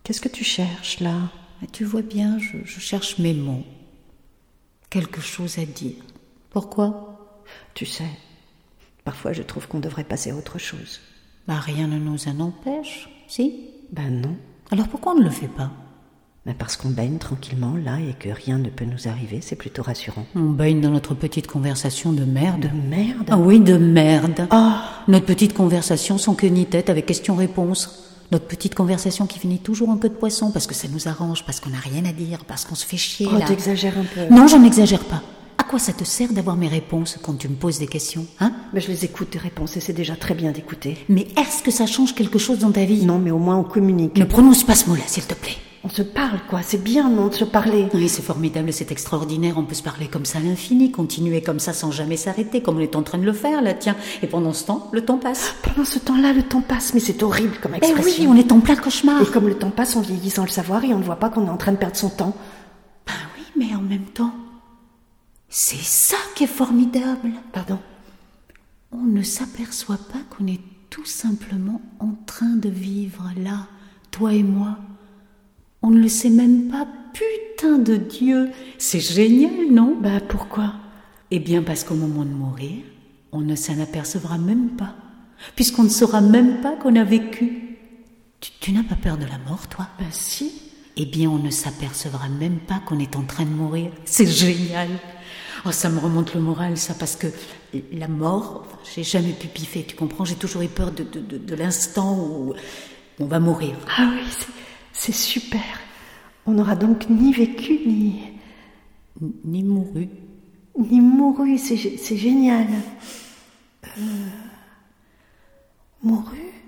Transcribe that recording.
Qu'est-ce que tu cherches, là? Tu vois bien, je cherche mes mots. Quelque chose à dire. Pourquoi? Tu sais, parfois je trouve qu'on devrait passer à autre chose. Rien ne nous en empêche, si? Non. Alors pourquoi on ne le fait pas? Parce qu'on baigne tranquillement là et que rien ne peut nous arriver, c'est plutôt rassurant. On baigne dans notre petite conversation de merde. De merde? Ah oui, de merde. Oh. Notre petite conversation sans queue ni tête avec questions-réponses. Notre petite conversation qui finit toujours en queue de poisson parce que ça nous arrange, parce qu'on n'a rien à dire, parce qu'on se fait chier là. T'exagères un peu. Non, j'en exagère pas. À quoi ça te sert d'avoir mes réponses quand tu me poses des questions, hein? Je les écoute, tes réponses, et c'est déjà très bien d'écouter. Mais est-ce que ça change quelque chose dans ta vie? Non, mais au moins on communique. Ne prononce pas ce mot-là, s'il te plaît. On se parle, quoi. C'est bien, non, de se parler. Oui, c'est formidable, c'est extraordinaire. On peut se parler comme ça à l'infini, continuer comme ça sans jamais s'arrêter, comme on est en train de le faire, là, tiens. Et pendant ce temps, le temps passe. Pendant ce temps-là, le temps passe, mais c'est horrible comme expression. Eh oui, on est en plein cauchemar. Et comme le temps passe, on vieillit sans le savoir et on ne voit pas qu'on est en train de perdre son temps. Oui, mais en même temps, c'est ça qui est formidable. Pardon? On ne s'aperçoit pas qu'on est tout simplement en train de vivre là, toi et moi. On ne le sait même pas, putain de Dieu. C'est génial, non? Pourquoi? Eh bien, parce qu'au moment de mourir, on ne s'en apercevra même pas, puisqu'on ne saura même pas qu'on a vécu. Tu n'as pas peur de la mort, toi? Si. Eh bien, on ne s'apercevra même pas qu'on est en train de mourir. C'est génial. Oh, ça me remonte le moral, ça, parce que la mort, j'ai jamais pu piffer, tu comprends? J'ai toujours eu peur de l'instant où on va mourir. Ah oui, c'est super. On n'aura donc ni vécu, ni mouru. Ni mouru, c'est génial. Mouru?